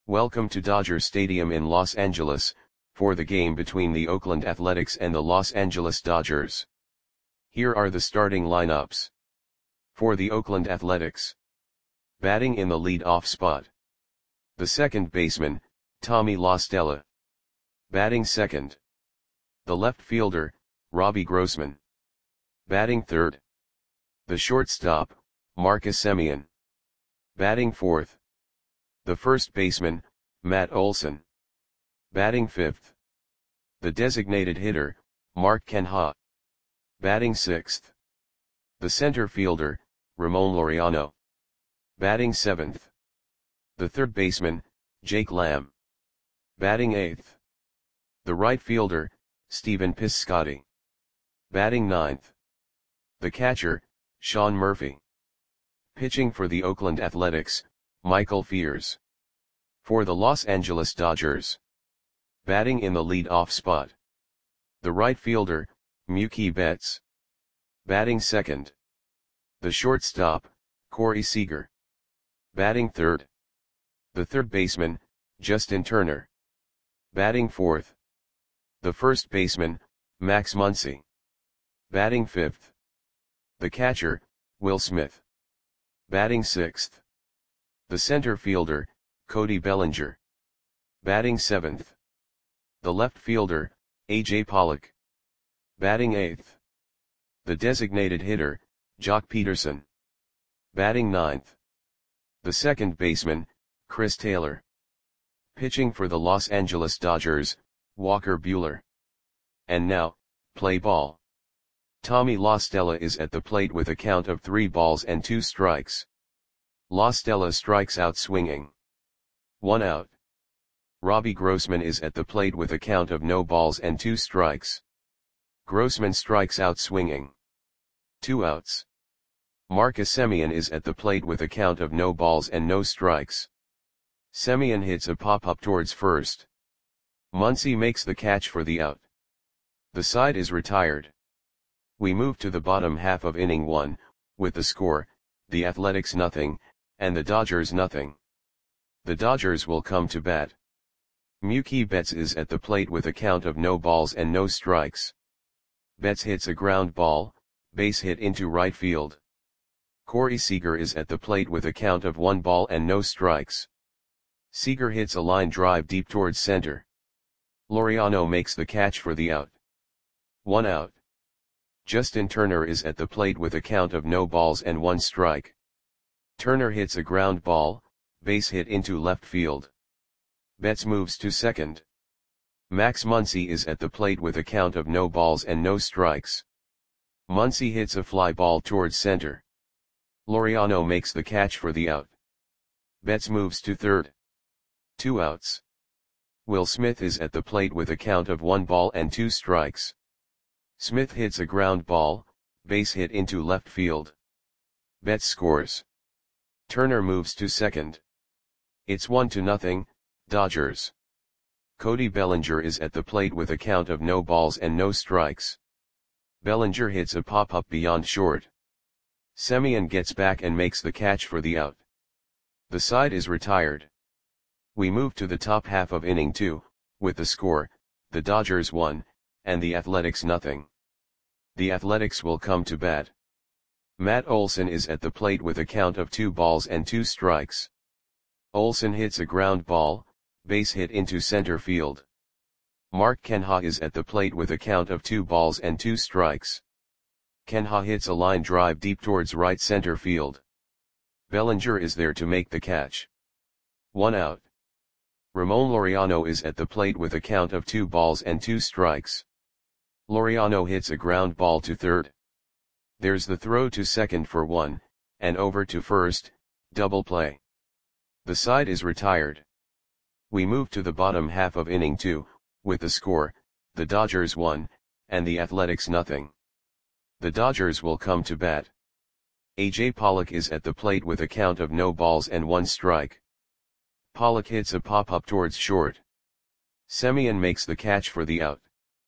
Welcome to Dodger Stadium in Los Angeles, for the game between the Oakland Athletics and the Los Angeles Dodgers. Here are the starting lineups. For the Oakland Athletics. Batting in the lead-off spot. The second baseman, Tommy La Stella. Batting second. The left fielder, Robbie Grossman. Batting third. The shortstop, Marcus Semien. Batting fourth. The first baseman, Matt Olson. Batting fifth. The designated hitter, Mark Canha. Batting sixth. The center fielder, Ramon Laureano. Batting seventh. The third baseman, Jake Lamb. Batting eighth. The right fielder, Stephen Piscotty. Batting ninth. The catcher, Sean Murphy. Pitching for the Oakland Athletics, Michael Fears. For the Los Angeles Dodgers. Batting in the lead-off spot. The right fielder, Mookie Betts. Batting second. The shortstop, Corey Seager. Batting third. The third baseman, Justin Turner. Batting fourth. The first baseman, Max Muncy. Batting fifth. The catcher, Will Smith. Batting sixth. The center fielder, Cody Bellinger. Batting seventh. The left fielder, A.J. Pollock. Batting eighth. The designated hitter, Jock Peterson. Batting ninth. The second baseman, Chris Taylor. Pitching for the Los Angeles Dodgers, Walker Buehler. And now, play ball. Tommy La Stella is at the plate with a count of 3 balls and 2 strikes. La Stella strikes out swinging. 1 out. Robbie Grossman is at the plate with a count of no balls and 2 strikes. Grossman strikes out swinging. 2 outs. Marcus Semien is at the plate with a count of no balls and no strikes. Semien hits a pop-up towards first. Muncy makes the catch for the out. The side is retired. We move to the bottom half of inning 1, with the score, the Athletics 0, and the Dodgers 0. The Dodgers will come to bat. Mookie Betts is at the plate with a count of no balls and no strikes. Betts hits a ground ball, base hit into right field. Corey Seager is at the plate with a count of 1 ball and no strikes. Seager hits a line drive deep towards center. Laureano makes the catch for the out. 1 out. Justin Turner is at the plate with a count of no balls and 1 strike. Turner hits a ground ball, base hit into left field. Betts moves to second. Max Muncy is at the plate with a count of no balls and no strikes. Muncy hits a fly ball towards center. Laureano makes the catch for the out. Betts moves to third. 2 outs. Will Smith is at the plate with a count of 1 ball and 2 strikes. Smith hits a ground ball, base hit into left field. Betts scores. Turner moves to second. It's 1-0, Dodgers. Cody Bellinger is at the plate with a count of no balls and no strikes. Bellinger hits a pop-up beyond short. Semien gets back and makes the catch for the out. The side is retired. We move to the top half of inning 2, with the score, the Dodgers 1, and the Athletics 0. The Athletics will come to bat. Matt Olson is at the plate with a count of 2 balls and 2 strikes. Olson hits a ground ball, base hit into center field. Mark Canha is at the plate with a count of 2 balls and 2 strikes. Canha hits a line drive deep towards right center field. Bellinger is there to make the catch. 1 out. Ramon Laureano is at the plate with a count of 2 balls and 2 strikes. Laureano hits a ground ball to third. There's the throw to second for 1, and over to first, double play. The side is retired. We move to the bottom half of inning 2, with the score, the Dodgers 1, and the Athletics 0. The Dodgers will come to bat. A.J. Pollock is at the plate with a count of no balls and 1 strike. Pollock hits a pop-up towards short. Semien makes the catch for the out.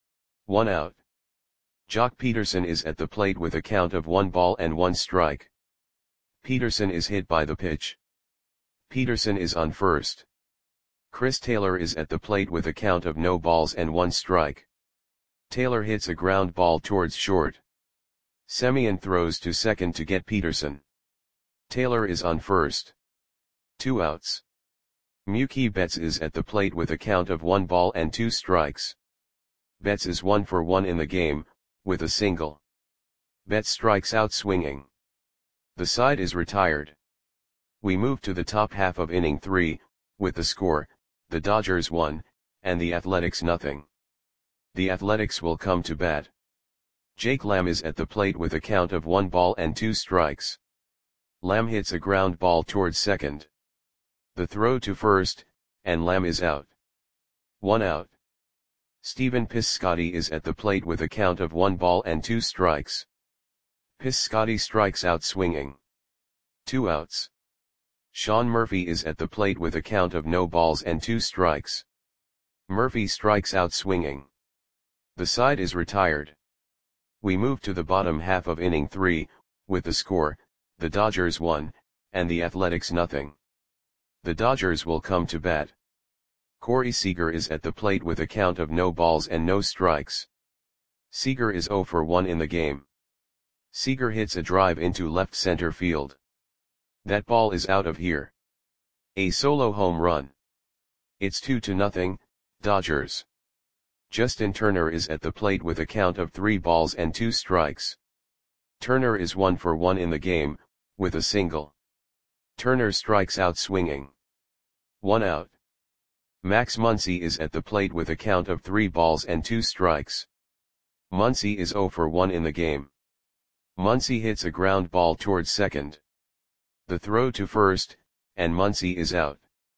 1 out. Jock Peterson is at the plate with a count of 1 ball and 1 strike. Peterson is hit by the pitch. Peterson is on first. Chris Taylor is at the plate with a count of no balls and 1 strike. Taylor hits a ground ball towards short. Semien throws to second to get Peterson. Taylor is on first. 2 outs. Mookie Betts is at the plate with a count of 1 ball and 2 strikes. Betts is 1 for 1 in the game, with a single. Betts strikes out swinging. The side is retired. We move to the top half of inning 3, with the score, the Dodgers 1, and the Athletics nothing. The Athletics will come to bat. Jake Lamb is at the plate with a count of 1 ball and 2 strikes. Lamb hits a ground ball towards second. The throw to first, and Lamb is out. 1 out. Stephen Piscotty is at the plate with a count of 1 ball and 2 strikes. Piscotty strikes out swinging. 2 outs. Sean Murphy is at the plate with a count of no balls and 2 strikes. Murphy strikes out swinging. The side is retired. We move to the bottom half of inning 3, with the score, the Dodgers 1, and the Athletics nothing. The Dodgers will come to bat. Corey Seager is at the plate with a count of no balls and no strikes. Seager is 0 for 1 in the game. Seager hits a drive into left center field. That ball is out of here. A solo home run. It's 2-0, Dodgers. Justin Turner is at the plate with a count of 3 balls and 2 strikes. Turner is 1 for 1 in the game, with a single. Turner strikes out swinging. 1 out. Max Muncy is at the plate with a count of 3 balls and 2 strikes. Muncy is 0 for 1 in the game. Muncy hits a ground ball towards second. The throw to first, and Muncy is out.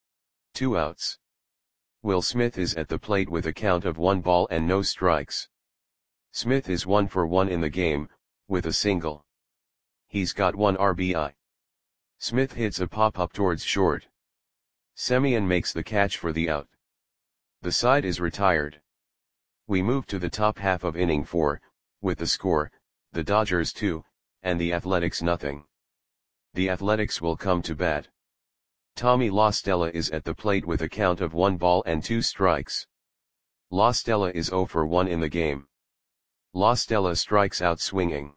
2 outs. Will Smith is at the plate with a count of 1 ball and no strikes. Smith is 1 for 1 in the game, with a single. He's got 1 RBI. Smith hits a pop-up towards short. Semien makes the catch for the out. The side is retired. We move to the top half of inning 4, with the score, the Dodgers 2, and the Athletics nothing. The Athletics will come to bat. Tommy La Stella is at the plate with a count of 1 ball and 2 strikes. La Stella is 0 for 1 in the game. La Stella strikes out swinging.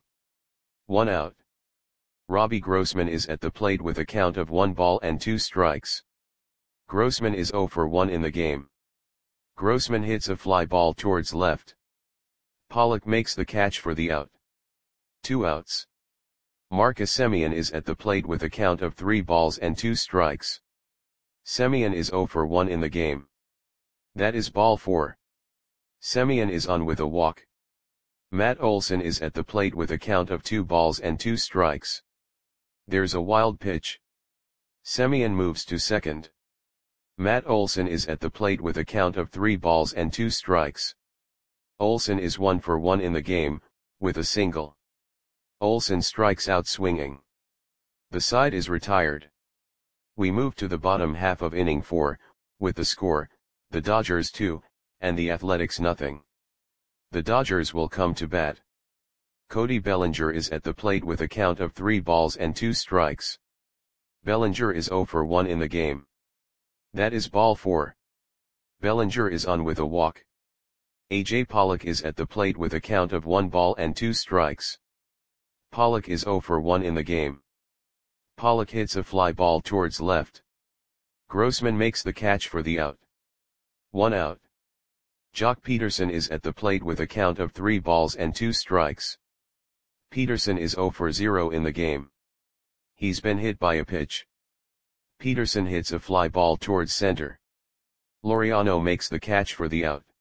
1 out. Robbie Grossman is at the plate with a count of 1 ball and 2 strikes. Grossman is 0 for 1 in the game. Grossman hits a fly ball towards left. Pollock makes the catch for the out. 2 outs. Marcus Semien is at the plate with a count of 3 balls and 2 strikes. Semien is 0 for 1 in the game. That is ball 4. Semien is on with a walk. Matt Olson is at the plate with a count of 2 balls and 2 strikes. There's a wild pitch. Semien moves to second. Matt Olson is at the plate with a count of 3 balls and 2 strikes. Olson is 1 for 1 in the game, with a single. Olson strikes out swinging. The side is retired. We move to the bottom half of inning 4, with the score, the Dodgers 2, and the Athletics nothing. The Dodgers will come to bat. Cody Bellinger is at the plate with a count of 3 balls and 2 strikes. Bellinger is 0 for 1 in the game. That is ball 4. Bellinger is on with a walk. A.J. Pollock is at the plate with a count of 1 ball and 2 strikes. Pollock is 0 for 1 in the game. Pollock hits a fly ball towards left. Grossman makes the catch for the out. 1 out. Jock Peterson is at the plate with a count of 3 balls and 2 strikes. Peterson is 0 for 0 in the game. He's been hit by a pitch. Peterson hits a fly ball towards center. Laureano makes the catch for the out.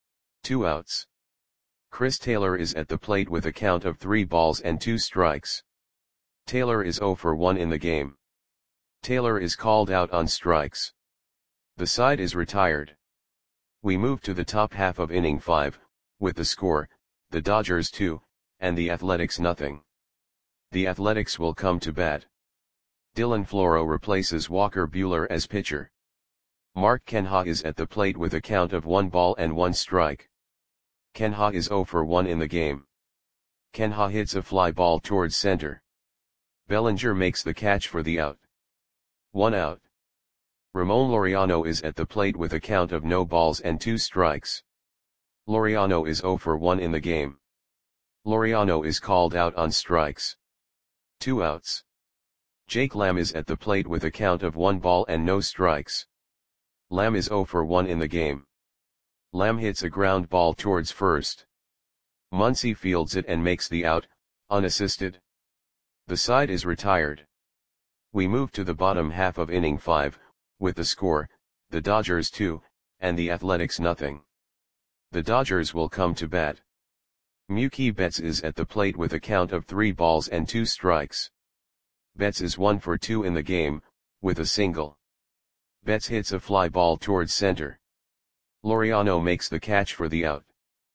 2 outs. Chris Taylor is at the plate with a count of 3 balls and 2 strikes. Taylor is 0 for 1 in the game. Taylor is called out on strikes. The side is retired. We move to the top half of inning 5, with the score, the Dodgers 2, and the Athletics nothing. The Athletics will come to bat. Dylan Floro replaces Walker Buehler as pitcher. Mark Canha is at the plate with a count of 1 ball and 1 strike. Canha is 0 for 1 in the game. Canha hits a fly ball towards center. Bellinger makes the catch for the out. 1 out. Ramon Laureano is at the plate with a count of no balls and 2 strikes. Laureano is 0 for 1 in the game. Laureano is called out on strikes. 2 outs. Jake Lamb is at the plate with a count of 1 ball and no strikes. Lamb is 0 for 1 in the game. Lamb hits a ground ball towards first. Muncy fields it and makes the out, unassisted. The side is retired. We move to the bottom half of inning 5, with the score, the Dodgers 2, and the Athletics nothing. The Dodgers will come to bat. Mookie Betts is at the plate with a count of 3 balls and 2 strikes. Betts is 1 for 2 in the game, with a single. Betts hits a fly ball towards center. Laureano makes the catch for the out.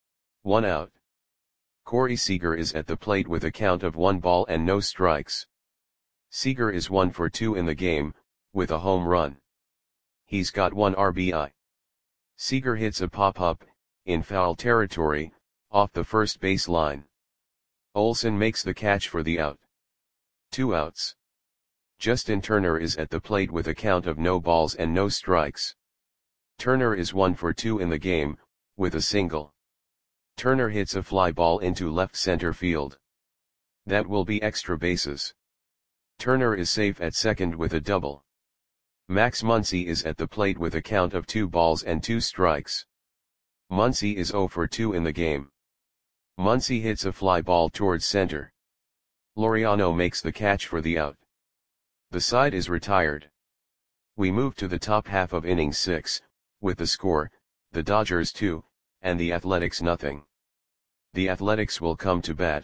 1 out. Corey Seager is at the plate with a count of 1 ball and no strikes. Seager is 1 for 2 in the game, with a home run. He's got 1 RBI. Seager hits a pop-up, in foul territory, off the first base line. Olson makes the catch for the out. 2 outs. Justin Turner is at the plate with a count of no balls and no strikes. Turner is 1 for 2 in the game, with a single. Turner hits a fly ball into left center field. That will be extra bases. Turner is safe at second with a double. Max Muncy is at the plate with a count of 2 balls and 2 strikes. Muncy is 0 for 2 in the game. Muncy hits a fly ball towards center. Laureano makes the catch for the out. The side is retired. We move to the top half of inning 6, with the score, the Dodgers 2, and the Athletics nothing. The Athletics will come to bat.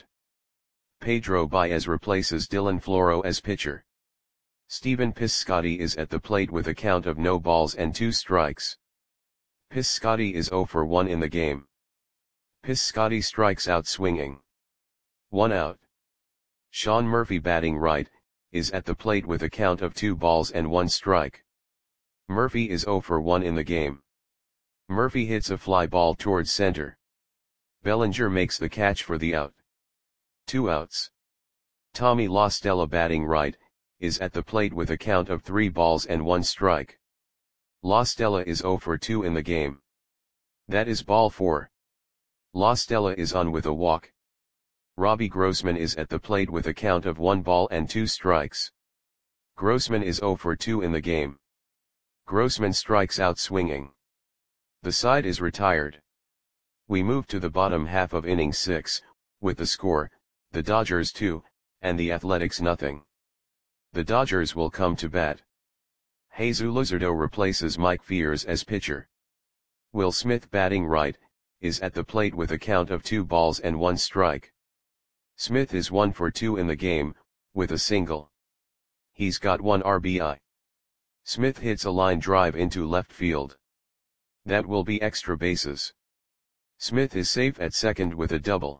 Pedro Baez replaces Dylan Floro as pitcher. Stephen Piscotty is at the plate with a count of no balls and 2 strikes. Piscotty is 0 for 1 in the game. Piscotty strikes out swinging. 1 out. Sean Murphy batting right, is at the plate with a count of 2 balls and 1 strike. Murphy is 0 for 1 in the game. Murphy hits a fly ball towards center. Bellinger makes the catch for the out. 2 outs. Tommy La Stella batting right, is at the plate with a count of 3 balls and 1 strike. La Stella is 0 for 2 in the game. That is ball 4. La Stella is on with a walk. Robbie Grossman is at the plate with a count of 1 ball and 2 strikes. Grossman is 0 for 2 in the game. Grossman strikes out swinging. The side is retired. We move to the bottom half of inning 6, with the score, the Dodgers 2, and the Athletics nothing. The Dodgers will come to bat. Jesus Luzardo replaces Mike Fiers as pitcher. Will Smith batting right, is at the plate with a count of 2 balls and 1 strike. Smith is 1 for 2 in the game, with a single. He's got 1 RBI. Smith hits a line drive into left field. That will be extra bases. Smith is safe at second with a double.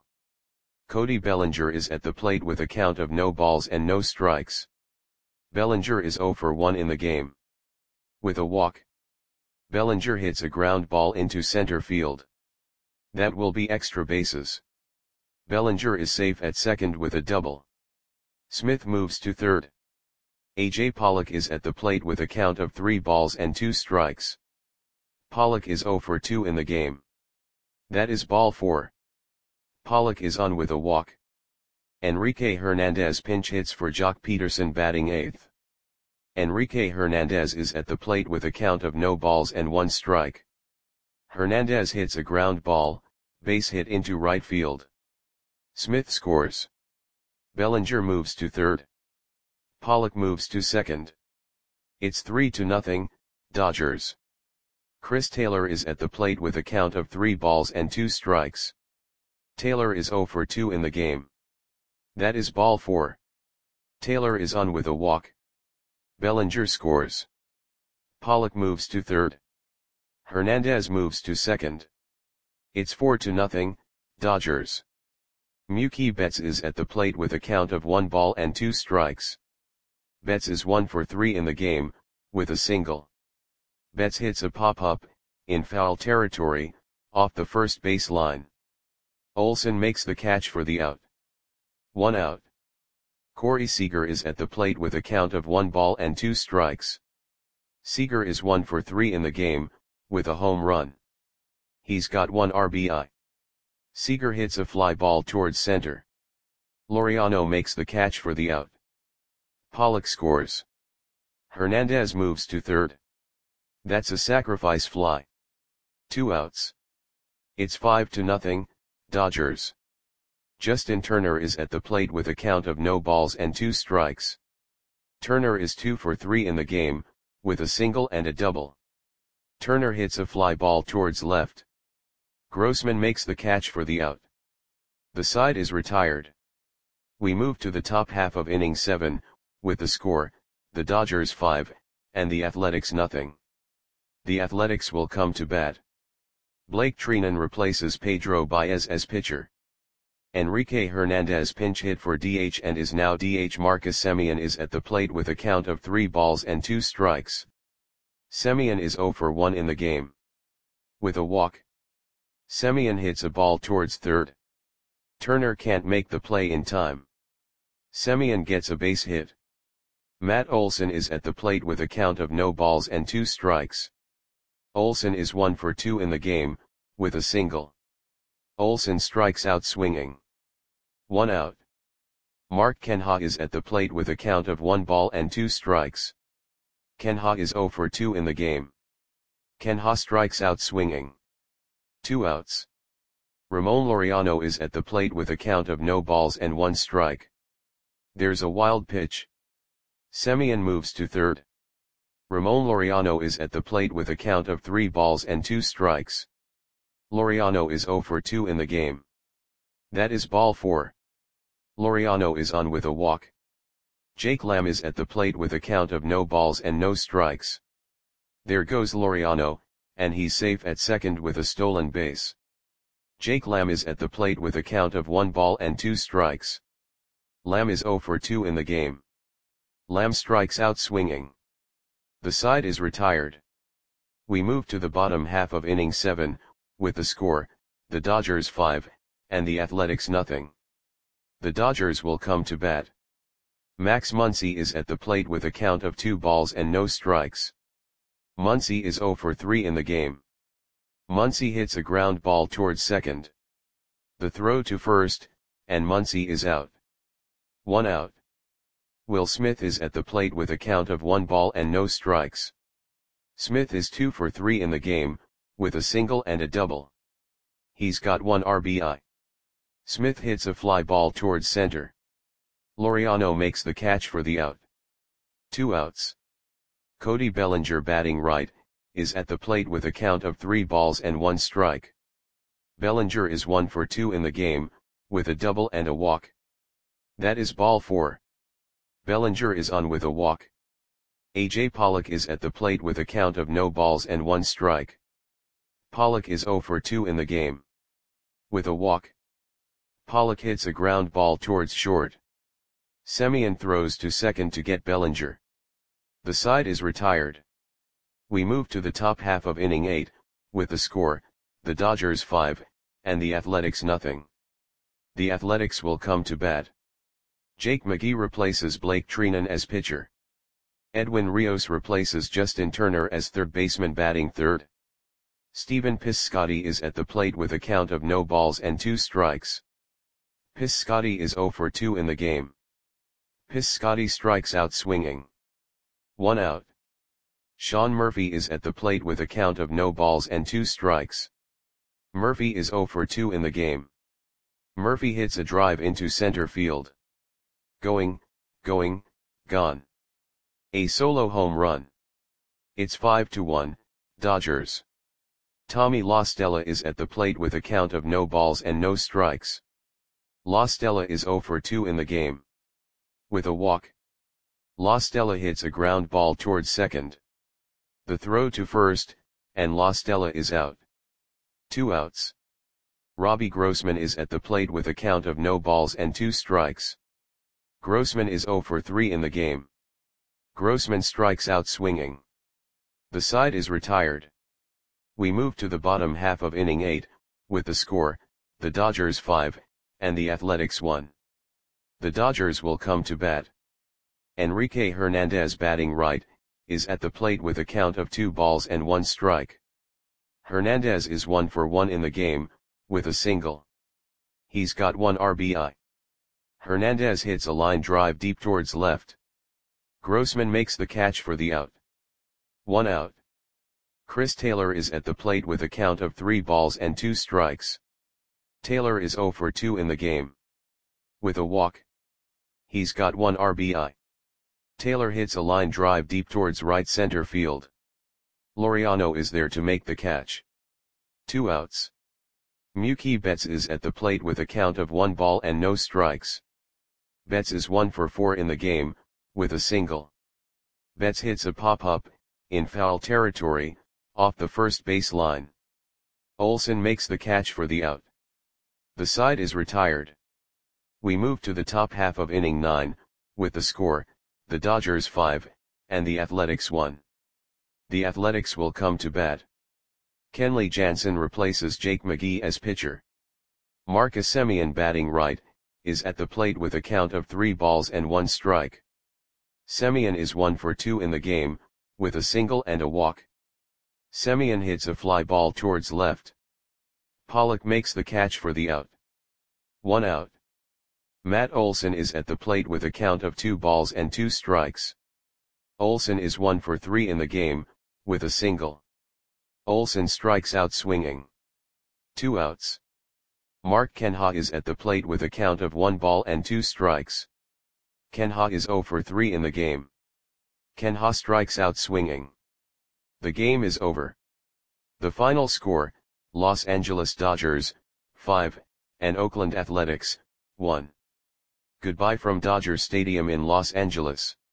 Cody Bellinger is at the plate with a count of no balls and no strikes. Bellinger is 0 for 1 in the game. With a walk. Bellinger hits a ground ball into center field. That will be extra bases. Bellinger is safe at second with a double. Smith moves to third. A.J. Pollock is at the plate with a count of 3 balls and 2 strikes. Pollock is 0 for 2 in the game. That is ball 4. Pollock is on with a walk. Enrique Hernandez pinch hits for Jock Peterson batting 8th. Enrique Hernandez is at the plate with a count of no balls and 1 strike. Hernandez hits a ground ball, base hit into right field. Smith scores. Bellinger moves to third. Pollock moves to second. It's 3-0, Dodgers. Chris Taylor is at the plate with a count of 3 balls and 2 strikes. Taylor is 0 for 2 in the game. That is ball 4. Taylor is on with a walk. Bellinger scores. Pollock moves to third. Hernandez moves to second. It's 4-0, Dodgers. Mookie Betts is at the plate with a count of 1 ball and 2 strikes. Betts is 1 for 3 in the game, with a single. Betts hits a pop-up, in foul territory, off the first base line. Olson makes the catch for the out. 1 out. Corey Seager is at the plate with a count of 1 ball and 2 strikes. Seager is 1 for 3 in the game, with a home run. He's got 1 RBI. Seager hits a fly ball towards center. Laureano makes the catch for the out. Pollock scores. Hernandez moves to third. That's a sacrifice fly. 2 outs. It's 5-0, Dodgers. Justin Turner is at the plate with a count of no balls and 2 strikes. Turner is 2 for 3 in the game, with a single and a double. Turner hits a fly ball towards left. Grossman makes the catch for the out. The side is retired. We move to the top half of inning 7, with the score, the Dodgers 5, and the Athletics nothing. The Athletics will come to bat. Blake Treinen replaces Pedro Baez as pitcher. Enrique Hernandez pinch hit for DH and is now DH. Marcus Semien is at the plate with a count of 3 balls and 2 strikes. Semien is 0 for 1 in the game. With a walk. Semien hits a ball towards third. Turner can't make the play in time. Semien gets a base hit. Matt Olson is at the plate with a count of no balls and 2 strikes. Olson is 1 for 2 in the game, with a single. Olson strikes out swinging. 1 out. Mark Canha is at the plate with a count of 1 ball and 2 strikes. Canha is 0 for 2 in the game. Canha strikes out swinging. 2 outs. Ramon Laureano is at the plate with a count of no balls and 1 strike. There's a wild pitch. Semien moves to third. Ramon Laureano is at the plate with a count of 3 balls and 2 strikes. Laureano is 0 for 2 in the game. That is ball 4. Laureano is on with a walk. Jake Lamb is at the plate with a count of no balls and no strikes. There goes Laureano, and he's safe at second with a stolen base. Jake Lamb is at the plate with a count of 1 ball and 2 strikes. Lamb is 0 for 2 in the game. Lamb strikes out swinging. The side is retired. We move to the bottom half of inning 7, with the score, the Dodgers 5, and the Athletics nothing. The Dodgers will come to bat. Max Muncy is at the plate with a count of 2 balls and no strikes. Muncy is 0 for 3 in the game. Muncy hits a ground ball towards second. The throw to first, and Muncy is out. 1 out. Will Smith is at the plate with a count of 1 ball and no strikes. Smith is 2 for 3 in the game, with a single and a double. He's got 1 RBI. Smith hits a fly ball towards center. Laureano makes the catch for the out. 2 outs. Cody Bellinger, batting right, is at the plate with a count of 3 balls and 1 strike. Bellinger is 1 for 2 in the game, with a double and a walk. That is ball 4. Bellinger is on with a walk. A.J. Pollock is at the plate with a count of no balls and 1 strike. Pollock is 0 for 2 in the game. With a walk. Pollock hits a ground ball towards short. Semien throws to second to get Bellinger. The side is retired. We move to the top half of inning 8, with the score, the Dodgers 5, and the Athletics nothing. The Athletics will come to bat. Jake McGee replaces Blake Treinen as pitcher. Edwin Rios replaces Justin Turner as third baseman, batting third. Stephen Piscotty is at the plate with a count of no balls and 2 strikes. Piscotty is 0 for 2 in the game. Piscotty strikes out swinging. 1 out. Sean Murphy is at the plate with a count of no balls and 2 strikes. Murphy is 0 for 2 in the game. Murphy hits a drive into center field. Going, gone. A solo home run. It's 5-1, Dodgers. Tommy La Stella is at the plate with a count of no balls and no strikes. La Stella is 0 for 2 in the game. With a walk. La Stella hits a ground ball towards second. The throw to first, and La Stella is out. 2 outs. Robbie Grossman is at the plate with a count of no balls and 2 strikes. Grossman is 0 for 3 in the game. Grossman strikes out swinging. The side is retired. We move to the bottom half of inning 8, with the score, the Dodgers 5, and the Athletics 1. The Dodgers will come to bat. Enrique Hernandez, batting right, is at the plate with a count of 2 balls and 1 strike. Hernandez is 1 for 1 in the game, with a single. He's got 1 RBI. Hernandez hits a line drive deep towards left. Grossman makes the catch for the out. 1 out. Chris Taylor is at the plate with a count of 3 balls and 2 strikes. Taylor is 0 for 2 in the game. With a walk. He's got 1 RBI. Taylor hits a line drive deep towards right center field. Laureano is there to make the catch. 2 outs. Mookie Betts is at the plate with a count of 1 ball and no strikes. Betts is 1 for 4 in the game, with a single. Betts hits a pop-up, in foul territory, off the first base line. Olson makes the catch for the out. The side is retired. We move to the top half of inning 9, with the score, the Dodgers 5, and the Athletics 1. The Athletics will come to bat. Kenley Jansen replaces Jake McGee as pitcher. Marcus Semien, batting right, is at the plate with a count of 3 balls and 1 strike. Semien is 1 for 2 in the game, with a single and a walk. Semien hits a fly ball towards left. Pollock makes the catch for the out. 1 out. Matt Olson is at the plate with a count of 2 balls and 2 strikes. Olson is 1 for 3 in the game, with a single. Olson strikes out swinging. 2 outs. Mark Canha is at the plate with a count of 1 ball and 2 strikes. Canha is 0 for 3 in the game. Canha strikes out swinging. The game is over. The final score, Los Angeles Dodgers, 5, and Oakland Athletics, 1. Goodbye from Dodger Stadium in Los Angeles.